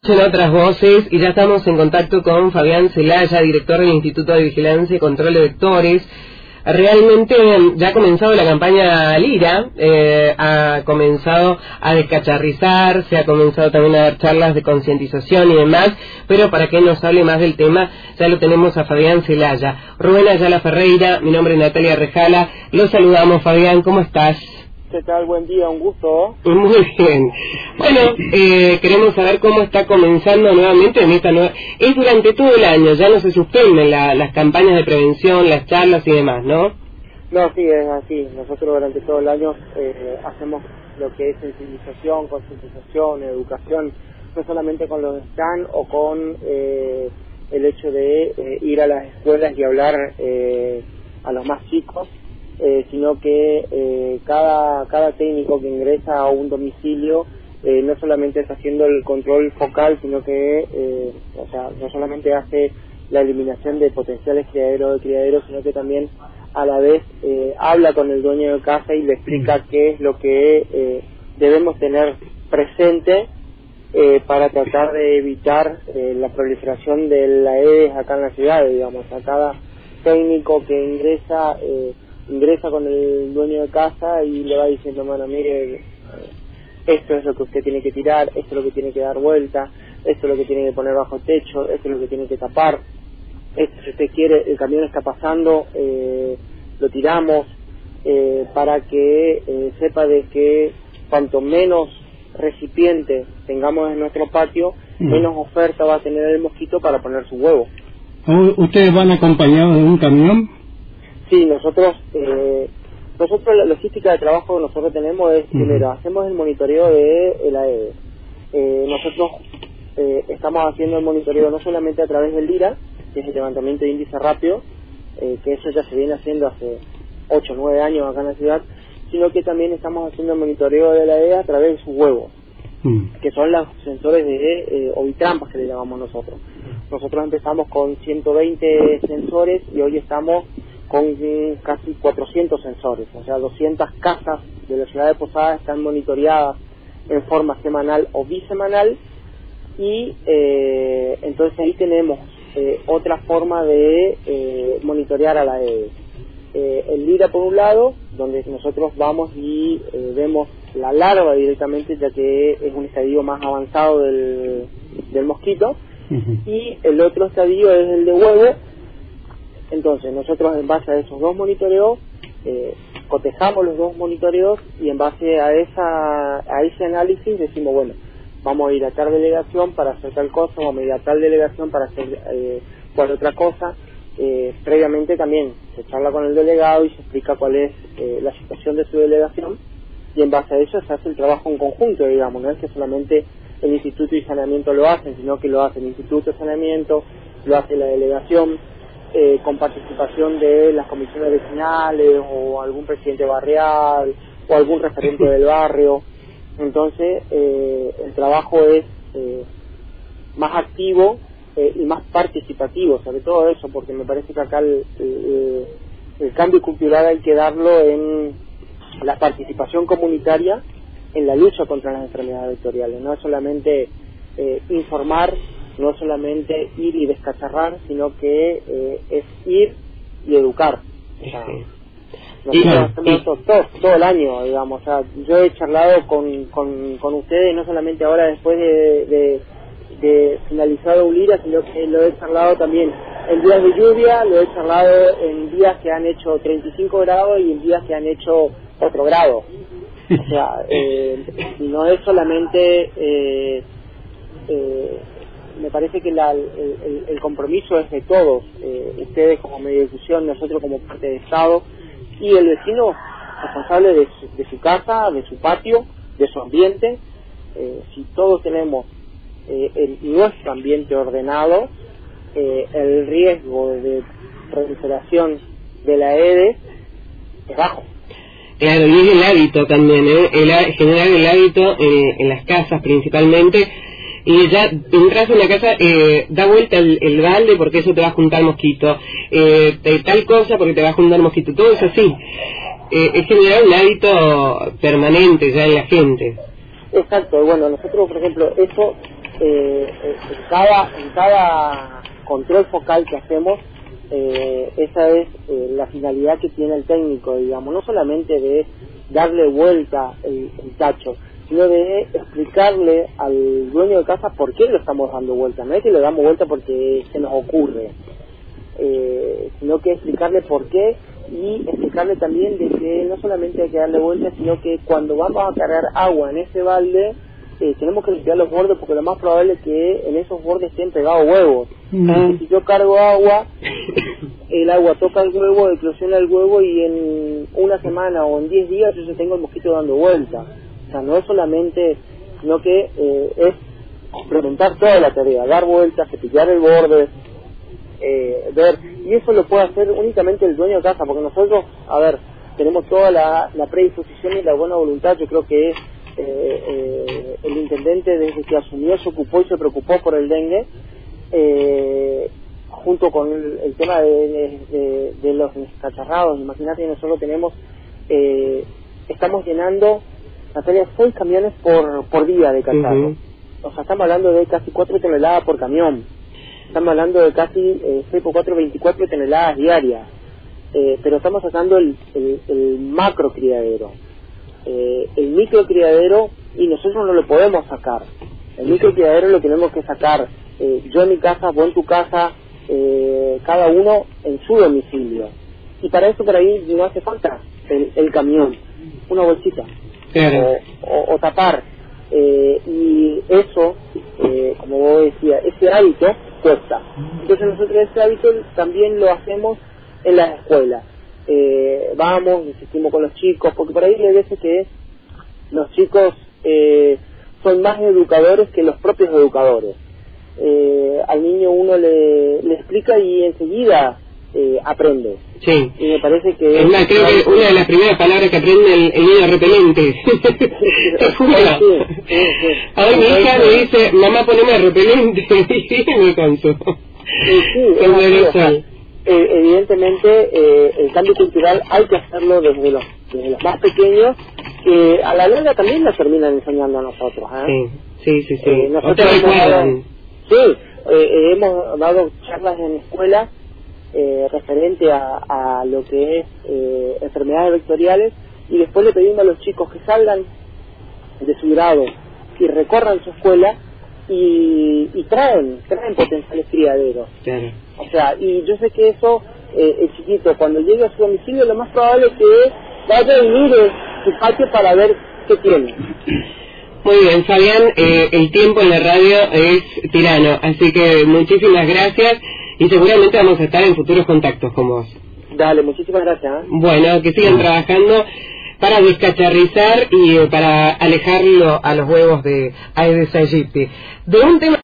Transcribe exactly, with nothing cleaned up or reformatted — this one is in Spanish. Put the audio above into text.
En otras voces, y ya estamos en contacto con Fabián Celaya, director del Instituto de Vigilancia y Control de Vectores. Realmente ya ha comenzado la campaña Lira, eh, ha comenzado a descacharrizar, se ha comenzado también a dar charlas de concientización y demás, pero para que nos hable más del tema, ya lo tenemos a Fabián Celaya. Rubén Ayala Ferreira, mi nombre es Natalia Rejala, los saludamos. Fabián, ¿cómo estás? ¿Qué tal? Buen día, un gusto. Muy bien. Bueno, eh, queremos saber cómo está comenzando nuevamente en esta nueva... Es durante todo el año, ya no se suspenden la, las campañas de prevención, las charlas y demás, ¿no? No, sí, es así. Nosotros durante todo el año eh, hacemos lo que es sensibilización, concientización, educación, no solamente con los stands o con eh, el hecho de eh, ir a las escuelas y hablar eh, a los más chicos, Eh, sino que eh, cada cada técnico que ingresa a un domicilio eh, no solamente está haciendo el control focal, sino que eh, o sea, no solamente hace la eliminación de potenciales criaderos de criaderos, sino que también a la vez eh, habla con el dueño de casa y le explica qué es lo que eh, debemos tener presente eh, para tratar de evitar eh, la proliferación de la Aedes acá en la ciudad, digamos. A cada técnico que ingresa eh, ingresa con el dueño de casa y le va diciendo, bueno, mire, esto es lo que usted tiene que tirar, esto es lo que tiene que dar vuelta, esto es lo que tiene que poner bajo techo, esto es lo que tiene que tapar, esto, si usted quiere, el camión está pasando, eh, lo tiramos, eh, para que eh, sepa de que cuanto menos recipiente tengamos en nuestro patio, mm. menos oferta va a tener el mosquito para poner su huevo. ¿Ustedes van acompañados de un camión? Sí, nosotros, eh, nosotros la logística de trabajo que nosotros tenemos es, uh-huh. primero, hacemos el monitoreo de el Aedes. Eh, nosotros eh, estamos haciendo el monitoreo no solamente a través del Lira, que es el levantamiento de índice rápido, eh, que eso ya se viene haciendo hace ocho o nueve años acá en la ciudad, sino que también estamos haciendo el monitoreo de la Aedes a través de sus huevos, uh-huh. que son los sensores de eh, ovitrampas que le llamamos nosotros. Nosotros empezamos con ciento veinte sensores y hoy estamos con casi cuatrocientos sensores, o sea, doscientas casas de la ciudad de Posadas están monitoreadas en forma semanal o bisemanal, y eh, entonces ahí tenemos eh, otra forma de eh, monitorear a la Aedes. Eh, el Lira por un lado, donde nosotros vamos y eh, vemos la larva directamente, ya que es un estadio más avanzado del, del mosquito, uh-huh. y el otro estadio es el de huevo. Entonces nosotros, en base a esos dos monitoreos, eh, cotejamos los dos monitoreos y en base a esa a ese análisis decimos, bueno, vamos a ir a tal delegación para hacer tal cosa, vamos a ir a tal delegación para hacer eh, cual otra cosa. Eh, previamente también se charla con el delegado y se explica cuál es eh, la situación de su delegación, y en base a eso se hace el trabajo en conjunto, digamos. No es que solamente el Instituto de Saneamiento lo hacen, sino que lo hace el Instituto de Saneamiento, lo hace la delegación, Eh, con participación de las comisiones vecinales o algún presidente barrial o algún referente del barrio. Entonces eh, el trabajo es eh, más activo eh, y más participativo, sobre todo eso, porque me parece que acá el, el, el cambio cultural hay que darlo en la participación comunitaria en la lucha contra las enfermedades vectoriales. No es solamente eh, informar, no solamente ir y descacharrar, sino que eh, es ir y educar. O sea, nosotros hacemos esto todo, todo el año, digamos. O sea, yo he charlado con, con, con ustedes, no solamente ahora después de, de, de finalizado un Lira, sino que lo he charlado también en días de lluvia, lo he charlado en días que han hecho treinta y cinco grados y en días que han hecho otro grado. O sea, eh, no es solamente... Eh, eh, me parece que la, el, el, el compromiso es de todos, eh, ustedes como medio de difusión, nosotros como parte de Estado, y el vecino responsable de su, de su casa, de su patio, de su ambiente. Eh, si todos tenemos eh, el, nuestro ambiente ordenado, eh, el riesgo de proliferación de la Aedes es bajo. Claro, y es el hábito también, ¿eh? el, generar el hábito en, en las casas principalmente. Y ya entras en la casa, eh, da vuelta el, el balde porque eso te va a juntar mosquito, eh, tal cosa porque te va a juntar mosquito, todo es así. Eh, es generar un hábito permanente ya en la gente. Exacto, bueno, nosotros por ejemplo, eso eh, en cada en cada control focal que hacemos, eh, esa es eh, la finalidad que tiene el técnico, digamos, no solamente de darle vuelta el, el tacho, sino de explicarle al dueño de casa por qué lo estamos dando vuelta. No es que lo damos vuelta porque se nos ocurre, eh, sino que explicarle por qué, y explicarle también de que no solamente hay que darle vuelta, sino que cuando vamos a cargar agua en ese balde, eh, tenemos que limpiar los bordes, porque lo más probable es que en esos bordes estén pegados huevos. Mm. Si yo cargo agua, el agua toca el huevo, eclosiona el huevo, y en una semana o en diez días yo ya tengo el mosquito dando vuelta. O sea, no es solamente, sino que eh, es implementar toda la tarea, dar vueltas, cepillar el borde, eh, ver, y eso lo puede hacer únicamente el dueño de casa, porque nosotros, a ver, tenemos toda la, la predisposición y la buena voluntad. Yo creo que eh, eh, el intendente, desde que asumió, se ocupó y se preocupó por el dengue, eh, junto con el, el tema de, de, de, de los descacharrados. Imagínate que nosotros tenemos, eh, estamos llenando, Natalia, seis camiones por, por día de cacharro. Uh-huh. O sea, estamos hablando de casi cuatro toneladas por camión. Estamos hablando de casi eh, seis por cuatro, veinticuatro toneladas diarias. Eh, pero estamos sacando el, el, el macro criadero. Eh, el micro criadero, y nosotros no lo podemos sacar. El micro criadero lo tenemos que sacar eh, yo en mi casa, vos en tu casa, eh, cada uno en su domicilio. Y para eso por ahí no hace falta el, el camión, una bolsita. O, o, o tapar, eh, y eso, eh, como vos decías, ese hábito cuesta. Entonces nosotros ese hábito también lo hacemos en las escuelas. Eh, vamos, insistimos con los chicos, porque por ahí hay veces que los chicos eh, son más educadores que los propios educadores. Eh, al niño uno le, le explica y enseguida Eh, aprende. Sí. Y me parece que... Es una, creo que una de las primeras palabras que aprende el, el niño repelente. Te juro. Sí, sí, sí. Ahora mi hija me dice, mamá, poneme repelente, y me canso. Sí, sí, es así, o sea, eh, evidentemente eh, el cambio cultural hay que hacerlo desde los, desde los más pequeños, que a la larga también nos terminan enseñando a nosotros. ¿eh? Sí, sí, sí. sí. Eh, nosotros hemos dado, sí, eh, eh, hemos dado charlas en escuela Eh, referente a, a lo que es eh, enfermedades vectoriales, y después le pedimos a los chicos que salgan de su grado y recorran su escuela y, y traen traen potenciales criaderos. Claro. O sea, y yo sé que eso, eh, el chiquito cuando llegue a su domicilio, lo más probable es que vaya y mire su patio para ver qué tiene. Muy bien, Fabián, eh, el tiempo en la radio es tirano, así que muchísimas gracias. Y seguramente vamos a estar en futuros contactos con vos. Dale, muchísimas gracias. ¿eh? Bueno, que sigan trabajando para descacharrizar y eh, para alejarlo a los huevos de Aedes aegypti. De un tema